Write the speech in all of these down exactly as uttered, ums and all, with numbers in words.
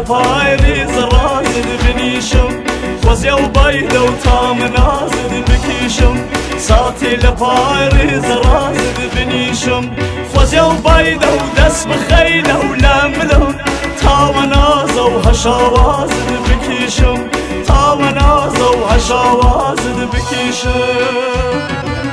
لپای ریز رازد بنیشم خوزی و باید و تا منازد بکیشم ساتی لپای ریز رازد بنیشم خوزی و باید و دست بخیل و لملم تا مناز و هشوازد بکیشم تا مناز و هشوازد بکیشم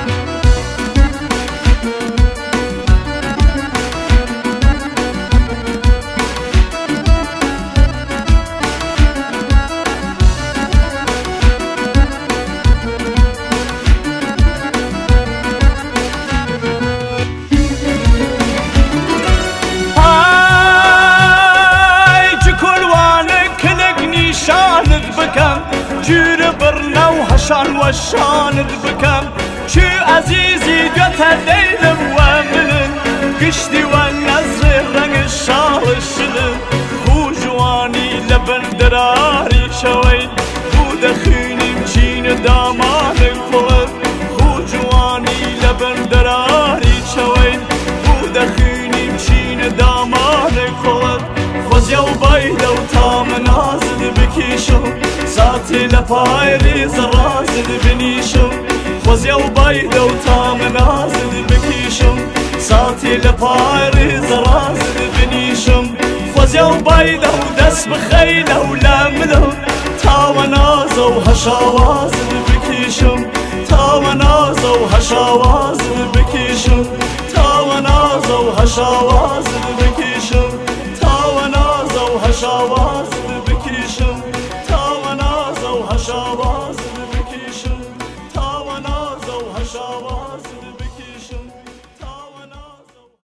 جور برنا و هشان و شاند بکم چو عزیزی دوتا دیلم و ملن گشتی و نظر رنگ شال شلن خو جوانی لبن دراری شوی بود خونیم چین دامان کلد خو جوانی لبن دراری شوی بود خونیم چین دامان کلد خوزی و باید و تا منازد بکیشم ساتی لپای ریز رازد بنیشم خوزی و باید و تا منازد بکیشم ساتی لپای ریز رازد بنیشم خوزی و باید و دست بخیل و لملم تا مناز و هشوازد بکیشم تا مناز و هشوازد بکیشم تا مناز و هشوازد بکیشم تا مناز و هشوازد بکیشم هشوازد بکیشم تا مناز و هشوازد